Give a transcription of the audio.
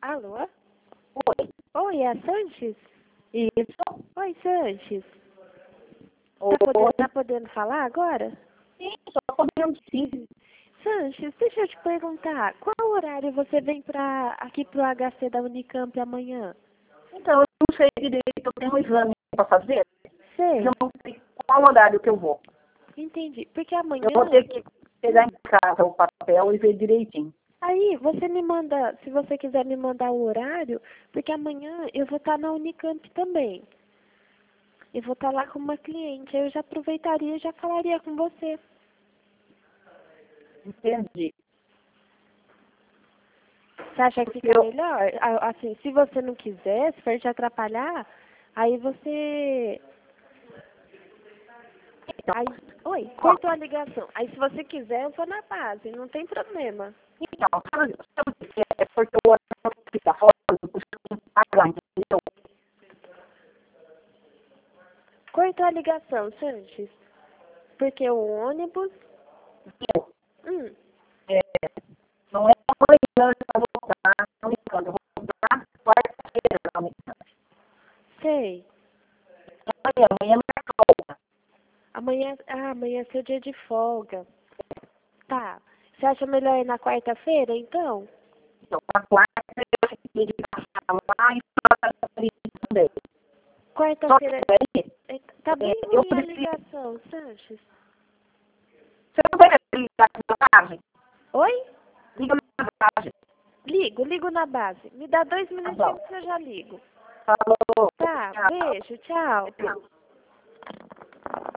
Alô? Oi. Oi, é a Sanches? Isso. Oi, Sanches. Oi. Tá podendo falar agora? Sim, só podendo sim. Sanches, deixa eu te perguntar, qual horário você vem aqui pro HC da Unicamp amanhã? Então, eu não sei direito, eu tenho um exame para fazer. Sei, Eu não sei qual horário que eu vou. entendi. Porque amanhã... Eu vou ter que pegar em casa o papel e ver direitinho. Aí, você me manda, se você quiser me mandar o horário, porque amanhã eu vou estar na Unicamp também. Eu vou estar lá com uma cliente, aí eu já aproveitaria e já falaria com você. Entendi. Você acha que Porque fica eu... melhor? Assim, se você não quiser, se for te atrapalhar, aí você... Então, Aí... Oi, cortou a ligação. Aí se você quiser, eu vou na base, não tem problema. sabe o que é? É porque o horário que fica fora, eu costumo pagar, entendeu? Cortou a ligação, Sanches. Porque o ônibus... Eu, Hum, é, não é amanhã que eu vou voltar, não me engano, eu vou voltar quarta-feira, não me engano. sei. Amanhã não é folga. Amanhã é seu dia de folga. Tá. Você acha melhor ir na quarta-feira, então? Então, na quarta eu fiquei de passar lá e falar também. Só que Quarta-feira... daí, Tá bem eu ruim a preciso. ligação, Sanches. Você não vai ligar na mensagem? Oi? Liga na mensagem. Ligo na base. Me dá 2 Tá bom. minutinhos que eu já ligo. Falou. Tá, Tchau. beijo, tchau. Tchau.